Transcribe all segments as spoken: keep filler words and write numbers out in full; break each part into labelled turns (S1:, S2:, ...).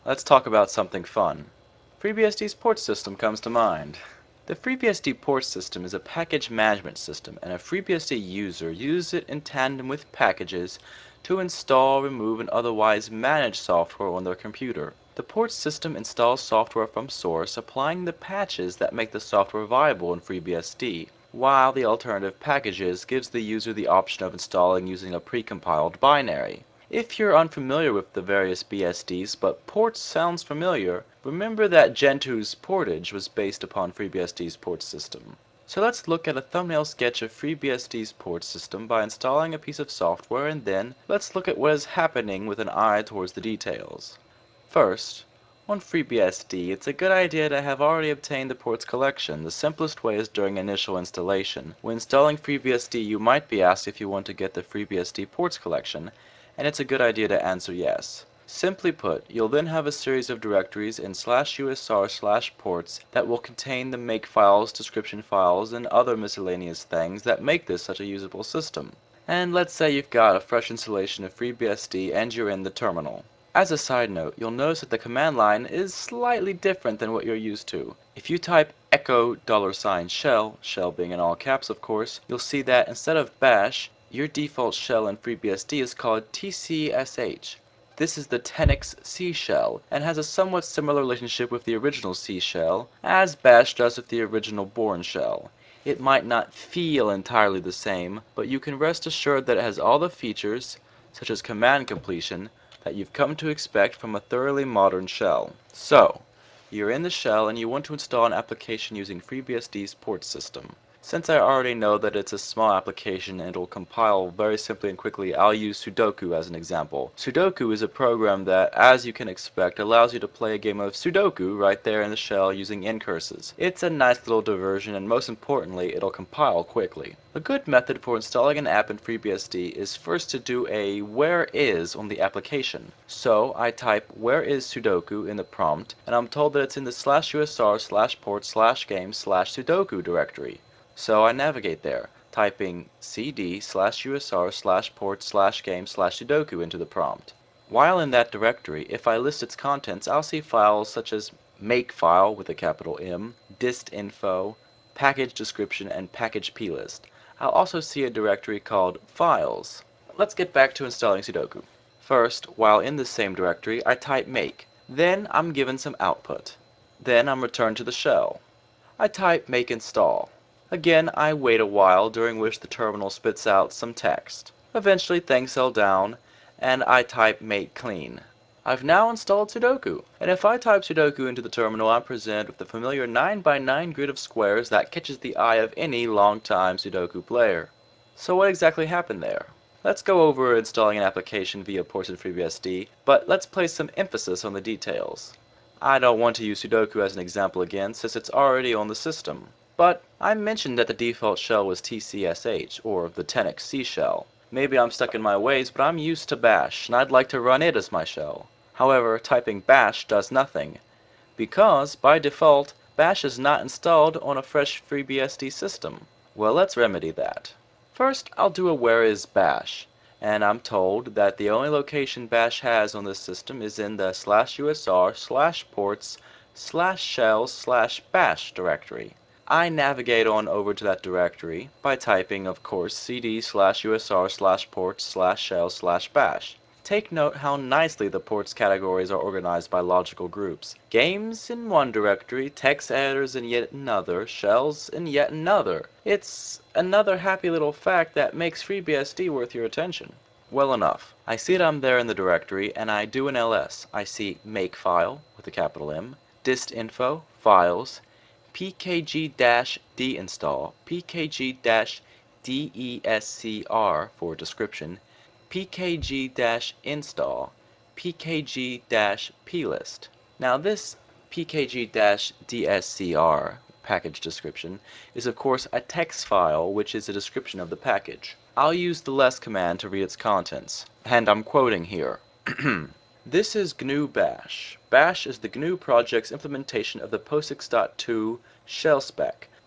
S1: let's talk about something fun. FreeBSD's port system comes to mind. The FreeBSD port system is a package management system, and a FreeBSD user uses it in tandem with packages to install, remove, and otherwise manage software on their computer. The port system installs software from source, applying the patches that make the software viable in FreeBSD, while the alternative packages gives the user the option of installing using a precompiled binary. If you're unfamiliar with the various B S Ds, but ports sounds familiar, remember that Gentoo's portage was based upon FreeBSD's port system. So let's look at a thumbnail sketch of FreeBSD's port system by installing a piece of software, and then let's look at what is happening with an eye towards the details. First, on FreeBSD, it's a good idea to have already obtained the ports collection. The simplest way is during initial installation. When installing FreeBSD, you might be asked if you want to get the FreeBSD ports collection, and it's a good idea to answer yes. Simply put, you'll then have a series of directories in slash usr slash ports that will contain the make files, description files, and other miscellaneous things that make this such a usable system. And let's say you've got a fresh installation of FreeBSD and you're in the terminal. As a side note, you'll notice that the command line is slightly different than what you're used to. If you type echo dollar sign shell, shell being in all caps of course, you'll see that instead of bash, your default shell in FreeBSD is called T C S H. This is the Tenex C shell, and has a somewhat similar relationship with the original C shell, as bash does with the original Bourne shell. It might not feel entirely the same, but you can rest assured that it has all the features, such as command completion, that you've come to expect from a thoroughly modern shell. So, you're in the shell and you want to install an application using FreeBSD's port system. Since I already know that it's a small application and it'll compile very simply and quickly, I'll use Sudoku as an example. Sudoku is a program that, as you can expect, allows you to play a game of Sudoku right there in the shell using incurses. It's a nice little diversion, and most importantly, it'll compile quickly. A good method for installing an app in FreeBSD is first to do a where is on the application. So I type where is Sudoku in the prompt, and I'm told that it's in the slash usr slash port slash game slash Sudoku directory. So I navigate there, typing cd slash usr slash port slash game slash sudoku into the prompt. While in that directory, if I list its contents, I'll see files such as makefile with a capital M, distinfo, package description, and package plist. I'll also see a directory called files. Let's get back to installing Sudoku. First, while in this same directory, I type make. Then I'm given some output. Then I'm returned to the shell. I type make install. Again, I wait a while, during which the terminal spits out some text. Eventually things settle down, and I type make clean. I've now installed Sudoku, and if I type Sudoku into the terminal, I'm presented with the familiar nine by nine grid of squares that catches the eye of any long-time Sudoku player. So what exactly happened there? Let's go over installing an application via ported FreeBSD, but let's place some emphasis on the details. I don't want to use Sudoku as an example again, since it's already on the system. But I mentioned that the default shell was T C S H, or the Tenex C shell. Maybe I'm stuck in my ways, but I'm used to bash, and I'd like to run it as my shell. However, typing bash does nothing, because, by default, bash is not installed on a fresh FreeBSD system. Well, let's remedy that. First, I'll do a where is bash, and I'm told that the only location bash has on this system is in the slash usr slash ports slash shells slash bash directory. I navigate on over to that directory by typing, of course, cd slash usr slash ports slash shells slash bash. Take note how nicely the ports categories are organized by logical groups. Games in one directory, text editors in yet another, shells in yet another. It's another happy little fact that makes FreeBSD worth your attention. Well enough. I see that I'm there in the directory, and I do an ls. I see makefile with a capital M, distinfo, files, pkg-deinstall, pkg-descr for description, pkg-install, pkg-plist. Now this pkg-dscr package description is of course a text file which is a description of the package. I'll use the less command to read its contents, and I'm quoting here. This is G N U Bash. Bash is the G N U project's implementation of the POSIX dot two shell spec.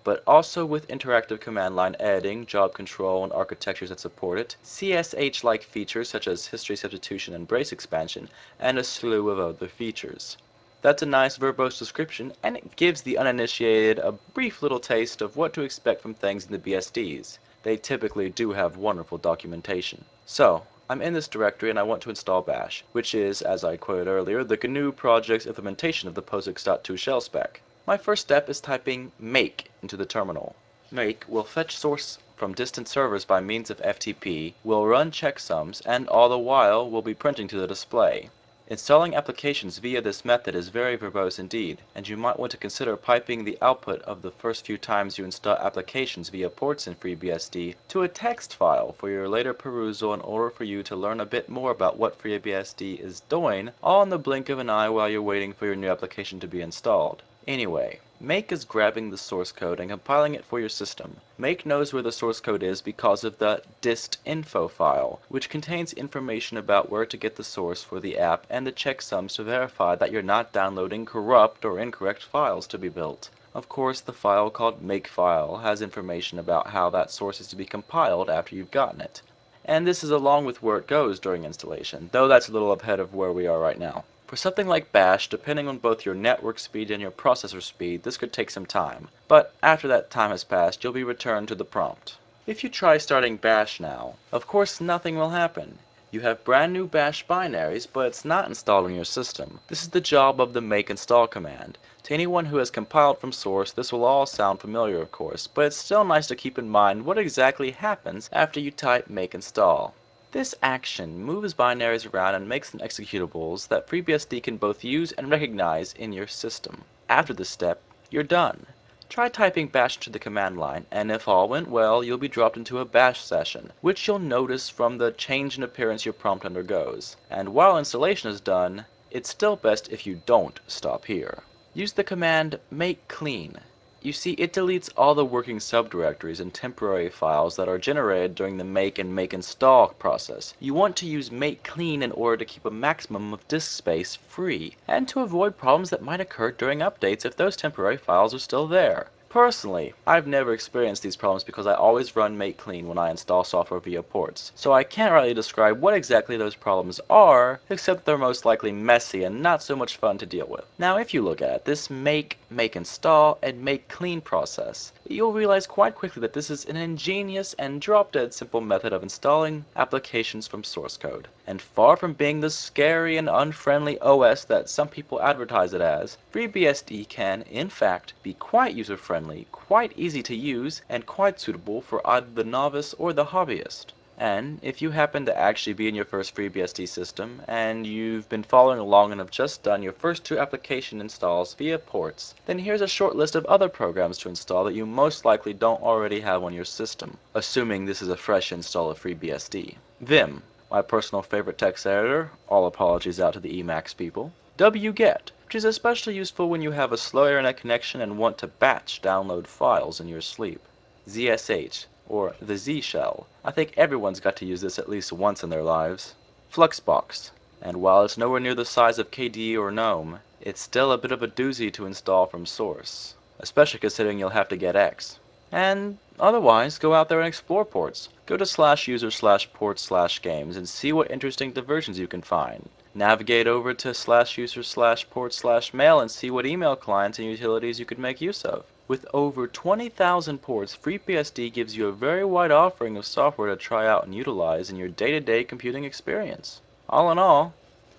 S1: but also with interactive command line editing, job control, and architectures that support it, C S H-like features such as history substitution and brace expansion, and a slew of other features. That's a nice verbose description, and it gives the uninitiated a brief little taste of what to expect from things in the B S Ds. They typically do have wonderful documentation. So, I'm in this directory and I want to install bash, which is, as I quoted earlier, the G N U project's implementation of the POSIX dot two shell spec. My first step is typing make into the terminal. Make will fetch source from distant servers by means of F T P, will run checksums, and all the while will be printing to the display. Installing applications via this method is very verbose indeed, and you might want to consider piping the output of the first few times you install applications via ports in FreeBSD to a text file for your later perusal in order for you to learn a bit more about what FreeBSD is doing, all in the blink of an eye while you're waiting for your new application to be installed. Anyway, Make is grabbing the source code and compiling it for your system. Make knows where the source code is because of the dist.info file, which contains information about where to get the source for the app and the checksums to verify that you're not downloading corrupt or incorrect files to be built. Of course, the file called makefile has information about how that source is to be compiled after you've gotten it. And this is along with where it goes during installation, though that's a little ahead of where we are right now. For something like bash, depending on both your network speed and your processor speed, this could take some time, but after that time has passed, you'll be returned to the prompt. If you try starting bash now, of course nothing will happen. You have brand new bash binaries, but it's not installed on your system. This is the job of the make install command. To anyone who has compiled from source, this will all sound familiar of course, but it's still nice to keep in mind what exactly happens after you type make install. This action moves binaries around and makes them executables that FreeBSD can both use and recognize in your system. After this step, you're done. Try typing bash to the command line, and if all went well, you'll be dropped into a bash session, which you'll notice from the change in appearance your prompt undergoes. And while installation is done, it's still best if you don't stop here. Use the command make clean. You see, it deletes all the working subdirectories and temporary files that are generated during the make and make install process. You want to use make clean in order to keep a maximum of disk space free, and to avoid problems that might occur during updates if those temporary files are still there. Personally, I've never experienced these problems because I always run make clean when I install software via ports, so I can't really describe what exactly those problems are, except they're most likely messy and not so much fun to deal with. Now if you look at this make, make install, and make clean process, you'll realize quite quickly that this is an ingenious and drop-dead simple method of installing applications from source code. And far from being the scary and unfriendly O S that some people advertise it as, FreeBSD can, in fact, be quite user-friendly, quite easy to use, and quite suitable for either the novice or the hobbyist. And if you happen to actually be in your first FreeBSD system, and you've been following along and have just done your first two application installs via ports, then here's a short list of other programs to install that you most likely don't already have on your system, assuming this is a fresh install of FreeBSD. Vim, my personal favorite text editor, all apologies out to the Emacs people. wget, which is especially useful when you have a slow internet connection and want to batch download files in your sleep. Z S H, or the Z shell. I think everyone's got to use this at least once in their lives. Fluxbox, and while it's nowhere near the size of K D E or GNOME, it's still a bit of a doozy to install from source, especially considering you'll have to get X. And otherwise, go out there and explore ports. Go to slash user slash ports slash games and see what interesting diversions you can find. Navigate over to slash user slash ports slash mail and see what email clients and utilities you could make use of. With over twenty thousand ports, FreeBSD gives you a very wide offering of software to try out and utilize in your day-to-day computing experience. All in all,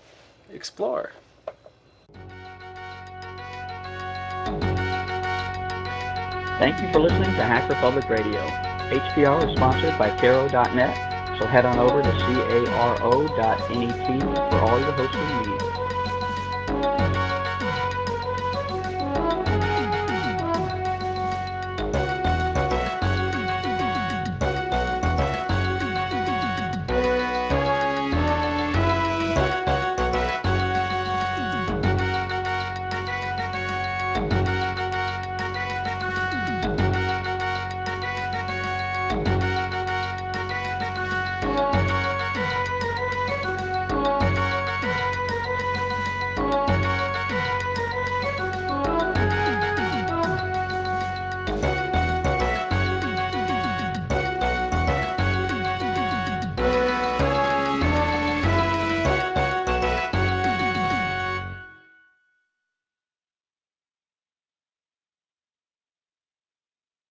S1: explore.
S2: Thank you for listening to Hacker Public Radio. H P R is sponsored by Caro dot net, so head on over to caro dot net for all your hosting needs.